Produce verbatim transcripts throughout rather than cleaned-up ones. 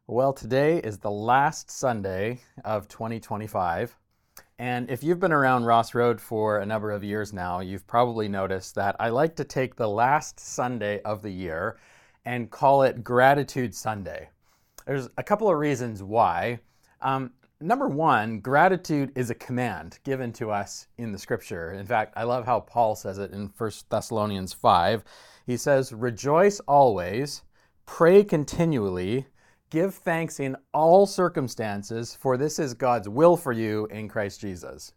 Well, today is the last Sunday of twenty twenty-five. And if you've been around Ross Road for a number of years now, you've probably noticed that I like to take the last Sunday of the year and call it Gratitude Sunday. There's a couple of reasons why. Um, number one, gratitude is a command given to us in the scripture. In fact, I love how Paul says it in First Thessalonians five. He says, "Rejoice always, pray continually, give thanks in all circumstances, for this is God's will for you in Christ Jesus."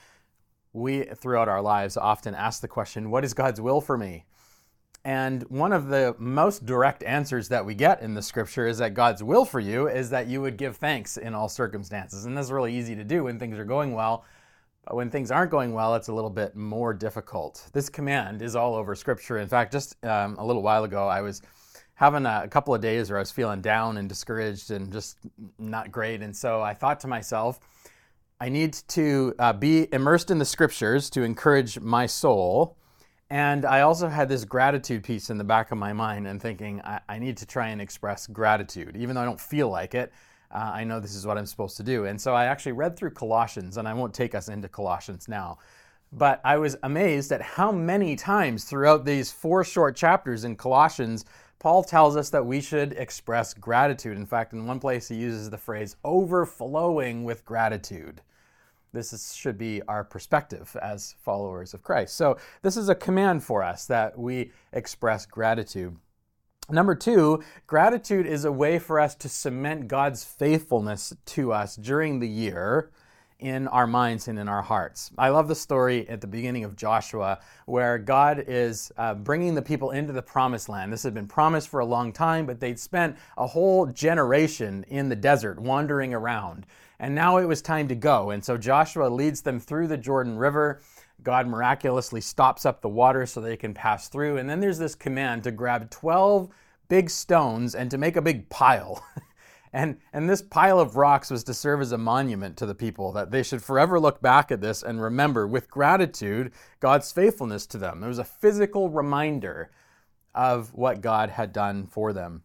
We, throughout our lives, often ask the question, what is God's will for me? And one of the most direct answers that we get in the scripture is that God's will for you is that you would give thanks in all circumstances. And that's really easy to do when things are going well. But when things aren't going well, it's a little bit more difficult. This command is all over scripture. In fact, just um, a little while ago, I was having a, a couple of days where I was feeling down and discouraged and just not great. And so I thought to myself, I need to uh, be immersed in the scriptures to encourage my soul. And I also had this gratitude piece in the back of my mind and thinking, I, I need to try and express gratitude. Even though I don't feel like it, uh, I know this is what I'm supposed to do. And so I actually read through Colossians, and I won't take us into Colossians now. But I was amazed at how many times throughout these four short chapters in Colossians, Paul tells us that we should express gratitude. In fact, in one place he uses the phrase overflowing with gratitude. This is, should be our perspective as followers of Christ. So this is a command for us that we express gratitude. Number two, gratitude is a way for us to cement God's faithfulness to us during the year in our minds and in our hearts. I love the story at the beginning of Joshua where God is uh, bringing the people into the promised land. This had been promised for a long time, but they'd spent a whole generation in the desert wandering around. And now it was time to go. And so Joshua leads them through the Jordan River. God miraculously stops up the water so they can pass through. And then there's this command to grab twelve big stones and to make a big pile. And, and this pile of rocks was to serve as a monument to the people, that they should forever look back at this and remember with gratitude God's faithfulness to them. It was a physical reminder of what God had done for them.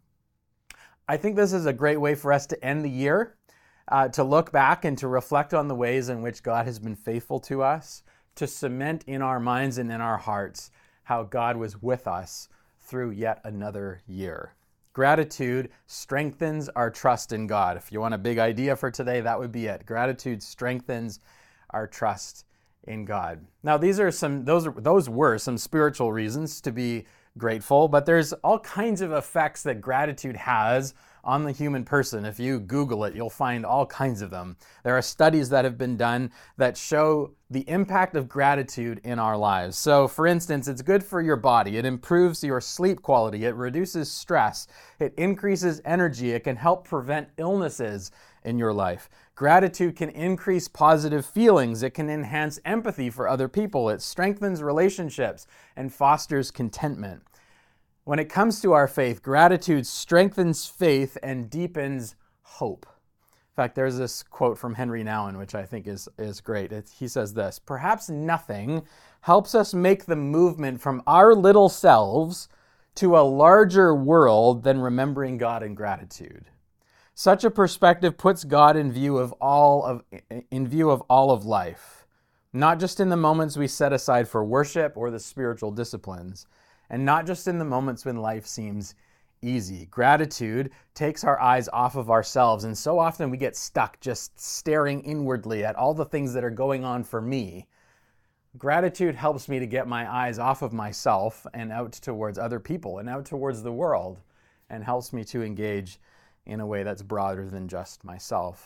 I think this is a great way for us to end the year, uh, to look back and to reflect on the ways in which God has been faithful to us, to cement in our minds and in our hearts how God was with us through yet another year. Gratitude strengthens our trust in God. If you want a big idea for today, that would be it. Gratitude strengthens our trust in God. Now, these are some; those are, those were some spiritual reasons to be grateful, but there's all kinds of effects that gratitude has on the human person. If you Google it, you'll find all kinds of them. There are studies that have been done that show the impact of gratitude in our lives. So, for instance, it's good for your body. It improves your sleep quality. It reduces stress. It increases energy. It can help prevent illnesses in your life. Gratitude can increase positive feelings. It can enhance empathy for other people. It strengthens relationships and fosters contentment. When it comes to our faith, gratitude strengthens faith and deepens hope. In fact, there's this quote from Henry Nouwen, which I think is, is great. It, he says this, "Perhaps nothing helps us make the movement from our little selves to a larger world than remembering God in gratitude. Such a perspective puts God in view of all of in view of all of life, not just in the moments we set aside for worship or the spiritual disciplines, and not just in the moments when life seems easy. Gratitude takes our eyes off of ourselves, and so often we get stuck just staring inwardly at all the things that are going on for me. Gratitude helps me to get my eyes off of myself and out towards other people and out towards the world, and helps me to engage in a way that's broader than just myself."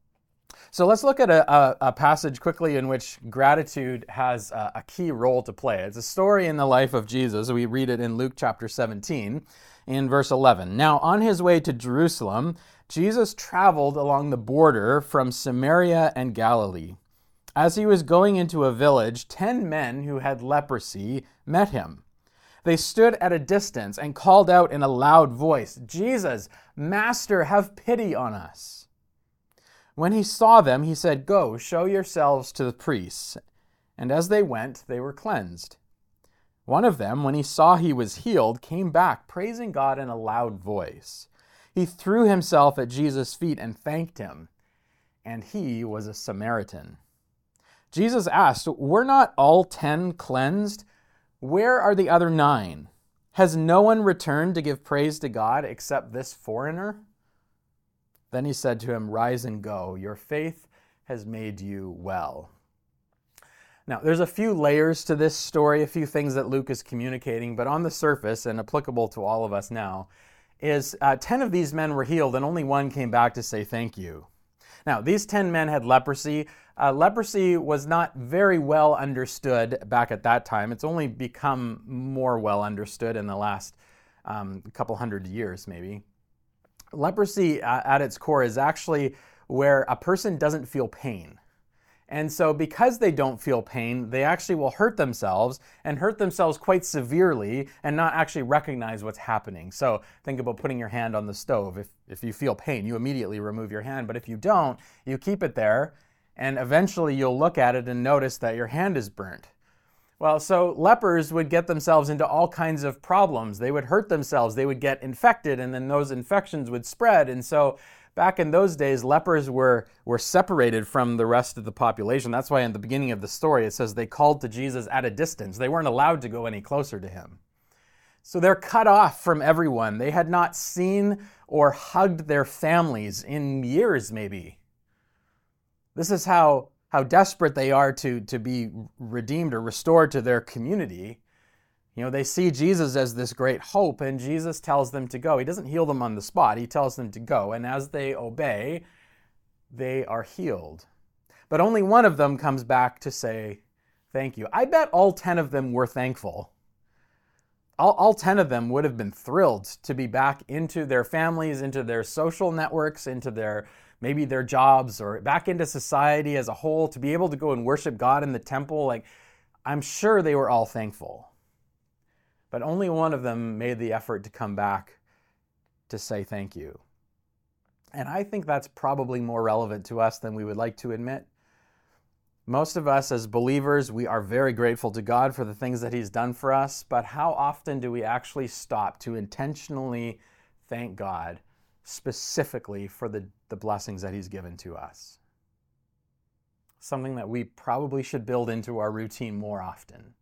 So let's look at a, a, a passage quickly in which gratitude has a, a key role to play. It's a story in the life of Jesus. We read it in Luke chapter seventeen in verse eleven. "Now on his way to Jerusalem, Jesus traveled along the border from Samaria and Galilee. As he was going into a village, ten men who had leprosy met him. They stood at a distance and called out in a loud voice, 'Jesus, Master, have pity on us.' When he saw them, he said, 'Go, show yourselves to the priests.' And as they went, they were cleansed. One of them, when he saw he was healed, came back, praising God in a loud voice. He threw himself at Jesus' feet and thanked him. And he was a Samaritan. Jesus asked, "Were not all ten cleansed? Where are the other nine? Has no one returned to give praise to God except this foreigner?" Then he said to him, "Rise and go. Your faith has made you well." Now, there's a few layers to this story, a few things that Luke is communicating, but on the surface, and applicable to all of us now, is uh, ten of these men were healed and only one came back to say thank you. Now, these ten men had leprosy. Uh, leprosy was not very well understood back at that time. It's only become more well understood in the last um, couple hundred years, maybe. Leprosy, uh, at its core, is actually where a person doesn't feel pain. And so because they don't feel pain, they actually will hurt themselves and hurt themselves quite severely and not actually recognize what's happening. So think about putting your hand on the stove. If, if you feel pain, you immediately remove your hand. But if you don't, you keep it there and eventually you'll look at it and notice that your hand is burnt. Well, so lepers would get themselves into all kinds of problems. They would hurt themselves, they would get infected, and then those infections would spread. And so back in those days, lepers were, were separated from the rest of the population. That's why in the beginning of the story, it says they called to Jesus at a distance. They weren't allowed to go any closer to him. So they're cut off from everyone. They had not seen or hugged their families in years, maybe. This is how, how desperate they are to, to be redeemed or restored to their community. You know, they see Jesus as this great hope, and Jesus tells them to go. He doesn't heal them on the spot. He tells them to go, and as they obey, they are healed. But only one of them comes back to say, thank you. I bet all ten of them were thankful. All, all ten of them would have been thrilled to be back into their families, into their social networks, into their maybe their jobs, or back into society as a whole, to be able to go and worship God in the temple. Like, I'm sure they were all thankful. But only one of them made the effort to come back to say thank you. And I think that's probably more relevant to us than we would like to admit. Most of us as believers, we are very grateful to God for the things that he's done for us, but how often do we actually stop to intentionally thank God specifically for the, the blessings that he's given to us? Something that we probably should build into our routine more often.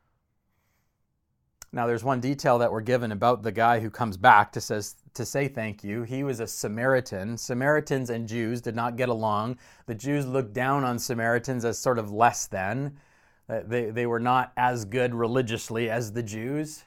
Now, there's one detail that we're given about the guy who comes back to says to say thank you. He was a Samaritan. Samaritans and Jews did not get along. The Jews looked down on Samaritans as sort of less than. They, they were not as good religiously as the Jews.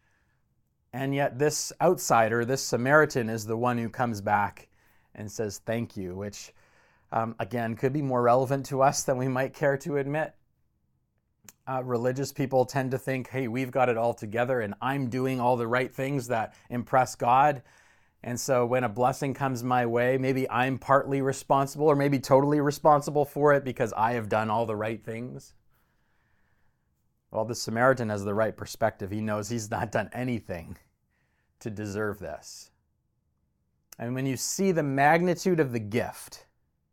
And yet this outsider, this Samaritan, is the one who comes back and says thank you, which, um, again, could be more relevant to us than we might care to admit. Uh, religious people tend to think, hey, we've got it all together and I'm doing all the right things that impress God. And so when a blessing comes my way, maybe I'm partly responsible or maybe totally responsible for it because I have done all the right things. Well, the Samaritan has the right perspective. He knows he's not done anything to deserve this. And when you see the magnitude of the gift,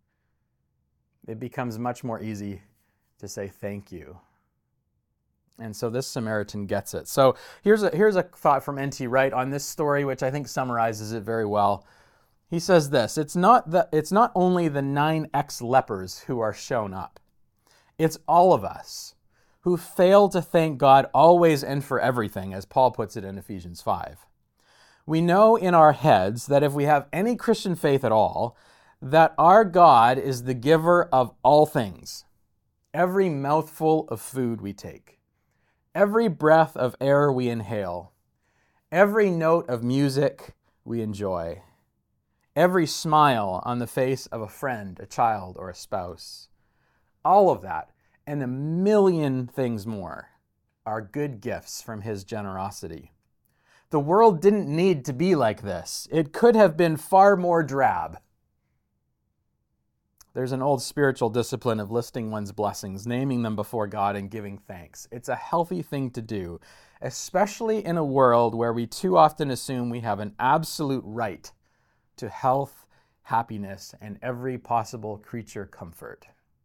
it becomes much more easy to say thank you. And so this Samaritan gets it. So here's a, here's a thought from N T Wright on this story, which I think summarizes it very well. He says this, it's not, the, it's not only the nine ex-lepers who are shown up. It's all of us who fail to thank God always and for everything, as Paul puts it in Ephesians five. We know in our heads that if we have any Christian faith at all, that our God is the giver of all things, every mouthful of food we take, every breath of air we inhale, every note of music we enjoy, every smile on the face of a friend, a child, or a spouse. All of that, and a million things more, are good gifts from his generosity. The world didn't need to be like this. It could have been far more drab. There's an old spiritual discipline of listing one's blessings, naming them before God, and giving thanks. It's a healthy thing to do, especially in a world where we too often assume we have an absolute right to health, happiness, and every possible creature comfort.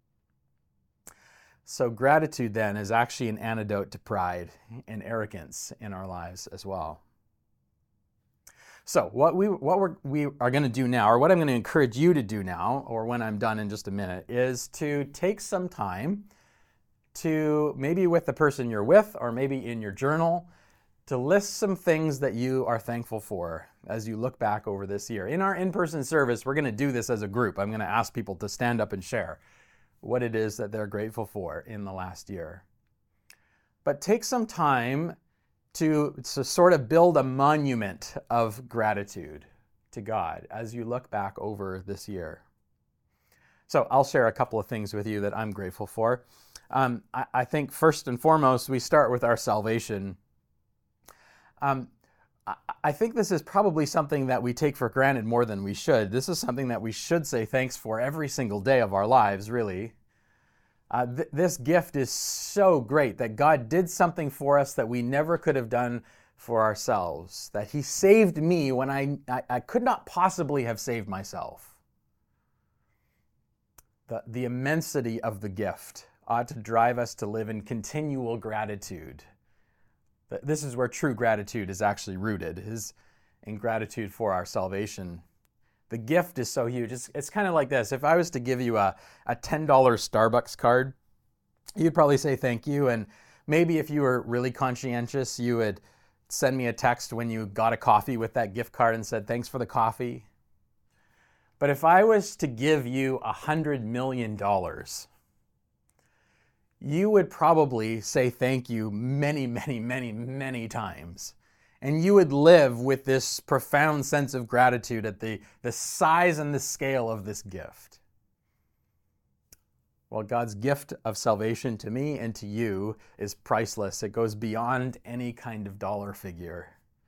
So gratitude then is actually an antidote to pride and arrogance in our lives as well. So what we what we're, we are going to do now, or what I'm going to encourage you to do now, or when I'm done in just a minute, is to take some time to, maybe with the person you're with, or maybe in your journal, to list some things that you are thankful for as you look back over this year. In our in-person service, we're going to do this as a group. I'm going to ask people to stand up and share what it is that they're grateful for in the last year. But take some time to, to sort of build a monument of gratitude to God as you look back over this year. So I'll share a couple of things with you that I'm grateful for. Um, I, I think first and foremost, we start with our salvation. Um, I, I think this is probably something that we take for granted more than we should. This is something that we should say thanks for every single day of our lives, really. Uh, th- this gift is so great that God did something for us that we never could have done for ourselves, that He saved me when I, I, I could not possibly have saved myself. The, the immensity of the gift ought to drive us to live in continual gratitude. This is where true gratitude is actually rooted, is in gratitude for our salvation. The gift is so huge. It's, it's kind of like this. If I was to give you a, a ten dollars Starbucks card, you'd probably say thank you. And maybe if you were really conscientious, you would send me a text when you got a coffee with that gift card and said, thanks for the coffee. But if I was to give you a hundred million dollars, you would probably say thank you many, many, many, many times. And you would live with this profound sense of gratitude at the, the size and the scale of this gift. Well, God's gift of salvation to me and to you is priceless. It goes beyond any kind of dollar figure.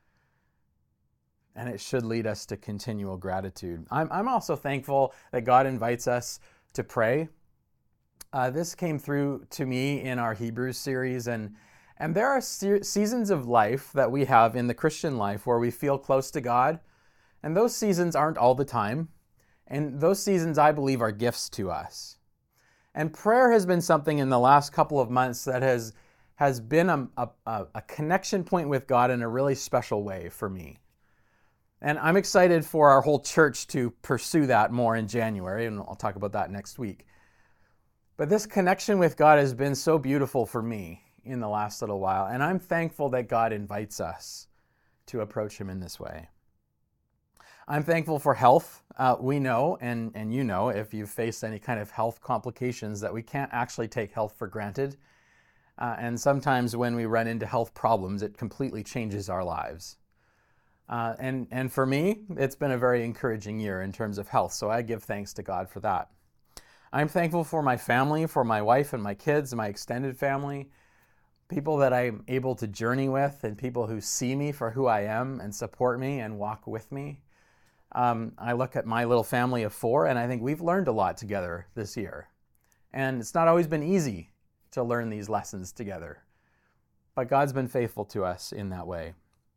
And it should lead us to continual gratitude. I'm, I'm also thankful that God invites us to pray. Uh, this came through to me in our Hebrews series, and And there are se- seasons of life that we have in the Christian life where we feel close to God. And those seasons aren't all the time. And those seasons, I believe, are gifts to us. And prayer has been something in the last couple of months that has, has been a, a, a connection point with God in a really special way for me. And I'm excited for our whole church to pursue that more in January, and I'll talk about that next week. But this connection with God has been so beautiful for me in the last little while. And I'm thankful that God invites us to approach Him in this way. I'm thankful for health. Uh, we know, and, and you know, if you've faced any kind of health complications, that we can't actually take health for granted. Uh, and sometimes when we run into health problems, it completely changes our lives. Uh, and, and for me, it's been a very encouraging year in terms of health. So I give thanks to God for that. I'm thankful for my family, for my wife and my kids, my extended family, people that I'm able to journey with, and people who see me for who I am and support me and walk with me. Um, I look at my little family of four, and I think we've learned a lot together this year. And it's not always been easy to learn these lessons together. But God's been faithful to us in that way.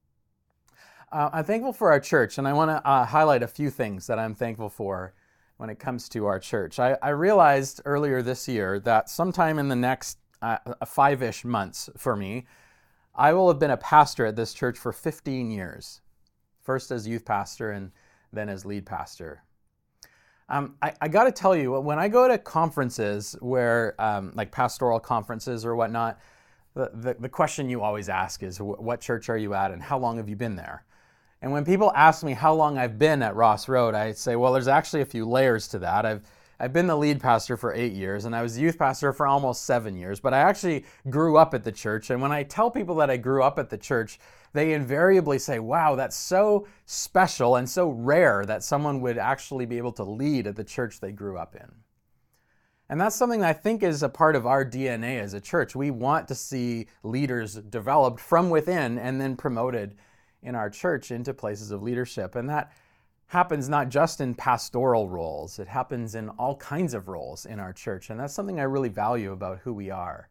Uh, I'm thankful for our church, and I want to uh, highlight a few things that I'm thankful for when it comes to our church. I, I realized earlier this year that sometime in the next uh, five-ish months for me, I will have been a pastor at this church for fifteen years. First as youth pastor and then as lead pastor. Um, I, I got to tell you, when I go to conferences where, um, like pastoral conferences or whatnot, the, the, the question you always ask is, what church are you at and how long have you been there? And when people ask me how long I've been at Ross Road, I say, well, there's actually a few layers to that. I've I've been the lead pastor for eight years, and I was youth pastor for almost seven years, but I actually grew up at the church. And when I tell people that I grew up at the church, they invariably say, wow, that's so special and so rare that someone would actually be able to lead at the church they grew up in. And that's something that I think is a part of our D N A as a church. We want to see leaders developed from within and then promoted in our church into places of leadership. And that happens not just in pastoral roles, it happens in all kinds of roles in our church. And that's something I really value about who we are.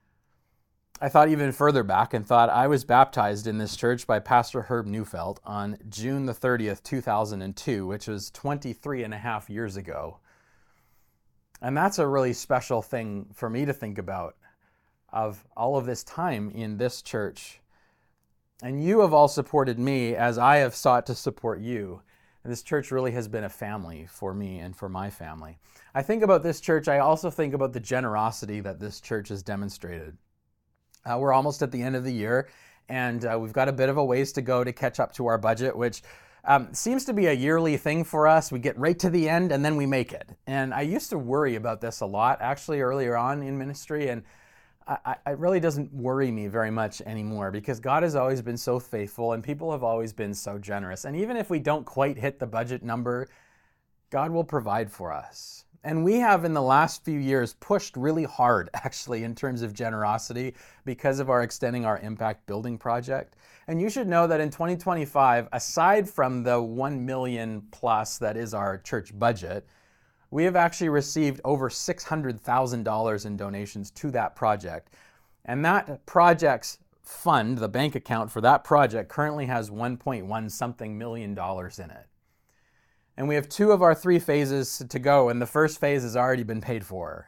I thought even further back and thought I was baptized in this church by Pastor Herb Neufeld on June the thirtieth, two thousand two, which was twenty-three and a half years ago. And that's a really special thing for me to think about, of all of this time in this church. And you have all supported me as I have sought to support you. And this church really has been a family for me and for my family. I think about this church, I also think about the generosity that this church has demonstrated. Uh, we're almost at the end of the year, and uh, we've got a bit of a ways to go to catch up to our budget, which um, seems to be a yearly thing for us. We get right to the end and then we make it. And I used to worry about this a lot, actually, earlier on in ministry, and I, it really doesn't worry me very much anymore because God has always been so faithful and people have always been so generous. And even if we don't quite hit the budget number, God will provide for us. And we have in the last few years pushed really hard actually in terms of generosity because of our extending our impact building project. And you should know that in twenty twenty-five, aside from the one million plus that is our church budget, we have actually received over six hundred thousand dollars in donations to that project. And that project's fund, the bank account for that project, currently has one point one something million dollars in it. And we have two of our three phases to go, and the first phase has already been paid for.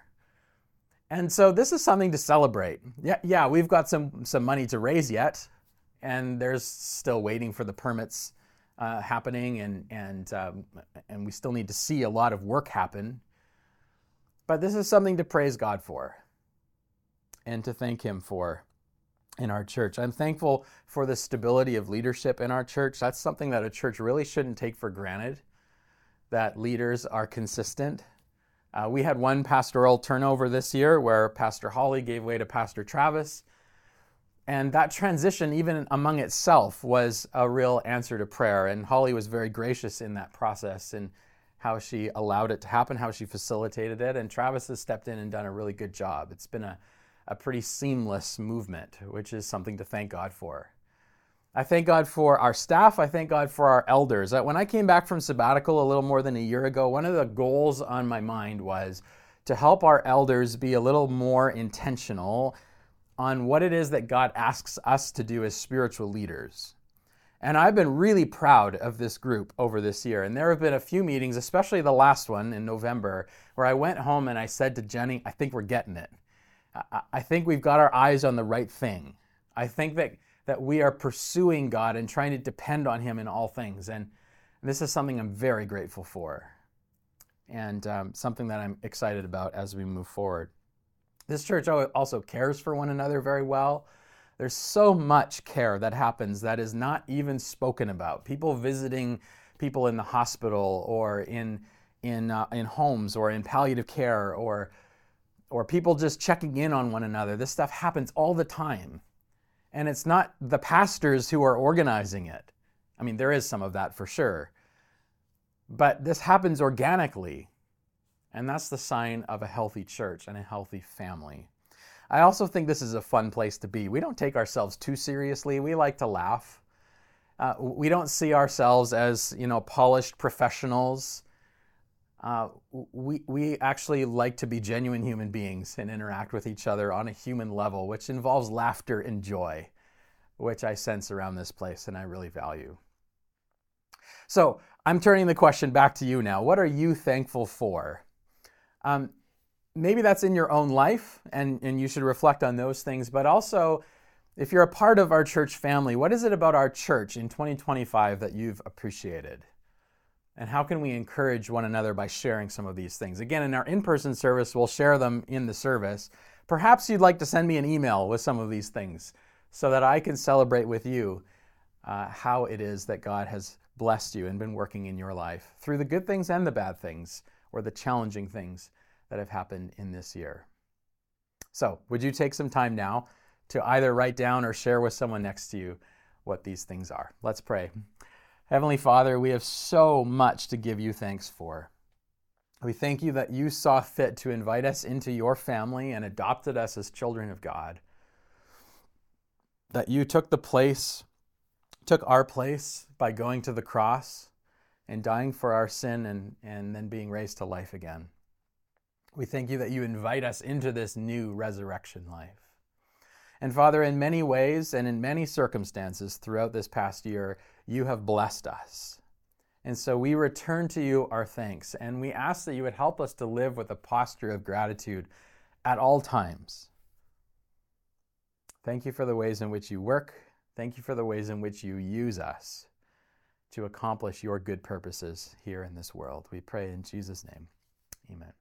And so this is something to celebrate. Yeah, yeah, we've got some, some money to raise yet, and there's still waiting for the permits Uh, happening, and and um, and we still need to see a lot of work happen. But this is something to praise God for and to thank Him for in our church. I'm thankful for the stability of leadership in our church. That's something that a church really shouldn't take for granted, that leaders are consistent. Uh, we had one pastoral turnover this year where Pastor Holly gave way to Pastor Travis. And that transition, even among itself, was a real answer to prayer. And Holly was very gracious in that process and how she allowed it to happen, how she facilitated it. And Travis has stepped in and done a really good job. It's been a, a pretty seamless movement, which is something to thank God for. I thank God for our staff. I thank God for our elders. When I came back from sabbatical a little more than a year ago, one of the goals on my mind was to help our elders be a little more intentional on what it is that God asks us to do as spiritual leaders. And I've been really proud of this group over this year. And there have been a few meetings, especially the last one in November, where I went home and I said to Jenny, I think we're getting it. I think we've got our eyes on the right thing. I think that, that we are pursuing God and trying to depend on Him in all things. And this is something I'm very grateful for, and um, something that I'm excited about as we move forward. This church also cares for one another very well. There's so much care that happens that is not even spoken about. People visiting people in the hospital or in in uh, in homes or in palliative care, or or people just checking in on one another. This stuff happens all the time. And it's not the pastors who are organizing it. I mean, there is some of that for sure. But this happens organically. And that's the sign of a healthy church and a healthy family. I also think this is a fun place to be. We don't take ourselves too seriously. We like to laugh. Uh, we don't see ourselves as, you know, polished professionals. Uh, we, we actually like to be genuine human beings and interact with each other on a human level, which involves laughter and joy, which I sense around this place and I really value. So I'm turning the question back to you now. What are you thankful for? Um, maybe that's in your own life, and, and you should reflect on those things. But also, if you're a part of our church family, what is it about our church in twenty twenty-five that you've appreciated? And how can we encourage one another by sharing some of these things? Again, in our in-person service, we'll share them in the service. Perhaps you'd like to send me an email with some of these things so that I can celebrate with you uh, how it is that God has blessed you and been working in your life through the good things and the bad things, or the challenging things that have happened in this year. So, would you take some time now to either write down or share with someone next to you what these things are? Let's pray. Heavenly Father, we have so much to give you thanks for. We thank you that you saw fit to invite us into your family and adopted us as children of God. That you took the place, took our place by going to the cross and dying for our sin and, and then being raised to life again. We thank you that you invite us into this new resurrection life. And Father, in many ways and in many circumstances throughout this past year, you have blessed us. And so we return to you our thanks, and we ask that you would help us to live with a posture of gratitude at all times. Thank you for the ways in which you work. Thank you for the ways in which you use us to accomplish your good purposes here in this world. We pray in Jesus' name. Amen.